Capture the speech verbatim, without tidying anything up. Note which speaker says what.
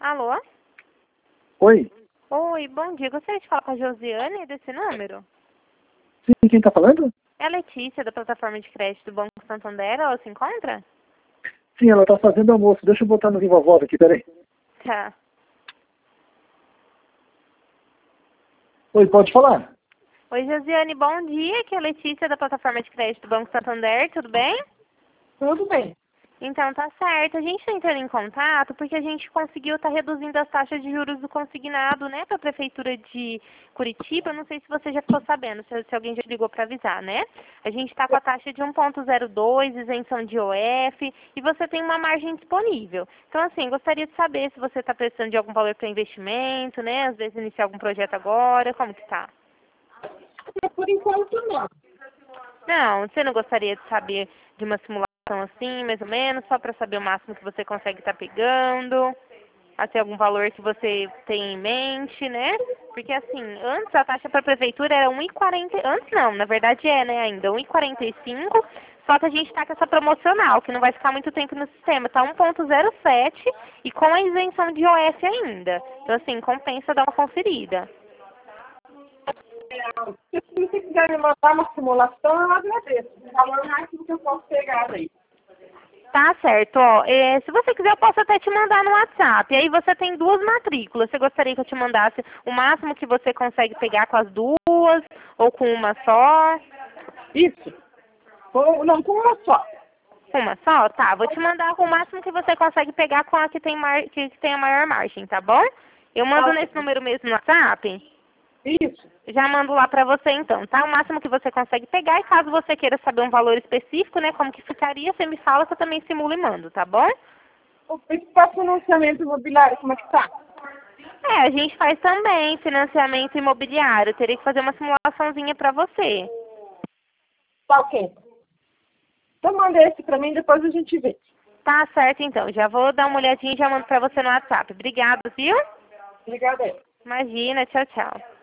Speaker 1: Alô?
Speaker 2: Oi?
Speaker 1: Oi, bom dia. Gostaria de falar com a Josiane desse número?
Speaker 2: Sim, quem tá falando?
Speaker 1: É a Letícia, da plataforma de crédito do Banco Santander. Ela se encontra?
Speaker 2: Sim, ela tá fazendo almoço. Deixa eu botar no Viva Voz aqui, peraí.
Speaker 1: Tá.
Speaker 2: Oi, pode falar?
Speaker 1: Oi, Josiane, bom dia. Aqui é a Letícia, da plataforma de crédito do Banco Santander. Tudo bem?
Speaker 3: Tudo bem.
Speaker 1: Então, tá certo. A gente está entrando em contato porque a gente conseguiu estar reduzindo as taxas de juros do consignado, né, para a Prefeitura de Curitiba. Não sei se você já ficou sabendo, se, se alguém já ligou para avisar, né? A gente está com a taxa de um ponto zero dois, isenção de O F, e você tem uma margem disponível. Então, assim, gostaria de saber se você está precisando de algum valor para investimento, né? Às vezes iniciar algum projeto agora, como que tá?
Speaker 3: Por enquanto, não.
Speaker 1: Não, você não gostaria de saber de uma simulação assim, mais ou menos, só para saber o máximo que você consegue estar pegando, até algum valor que você tem em mente, né? Porque assim, antes a taxa para a prefeitura era um e quarenta, antes não, na verdade é, né, ainda um e quarenta e cinco, só que a gente está com essa promocional, que não vai ficar muito tempo no sistema, tá um ponto zero sete e com a isenção de O F ainda. Então assim, compensa dar uma conferida.
Speaker 3: Se você quiser me mandar uma simulação, eu agradeço. O valor máximo que eu posso pegar aí.
Speaker 1: Tá certo, ó. É, se você quiser, eu posso até te mandar no WhatsApp. Aí você tem duas matrículas. Você gostaria que eu te mandasse o máximo que você consegue pegar com as duas ou com uma só?
Speaker 3: Isso. Com, não, com uma só.
Speaker 1: Uma só? Tá, vou te mandar o máximo que você consegue pegar com a que tem, mar... que tem a maior margem, tá bom? Eu mando
Speaker 3: Tá.
Speaker 1: nesse número mesmo no WhatsApp.
Speaker 3: Isso.
Speaker 1: Já mando lá pra você então, tá? O máximo que você consegue pegar e caso você queira saber um valor específico, né, como que ficaria, você me fala que eu também simulo e mando, tá bom?
Speaker 3: O para financiamento imobiliário, como é que tá?
Speaker 1: É, a gente faz também financiamento imobiliário. Eu teria que fazer uma simulaçãozinha pra você.
Speaker 3: Tá ok. Então manda esse pra mim, depois a gente vê.
Speaker 1: Tá certo então, já vou dar uma olhadinha e já mando pra você no WhatsApp. Obrigada, viu?
Speaker 3: Obrigada aí.
Speaker 1: Imagina, tchau, tchau.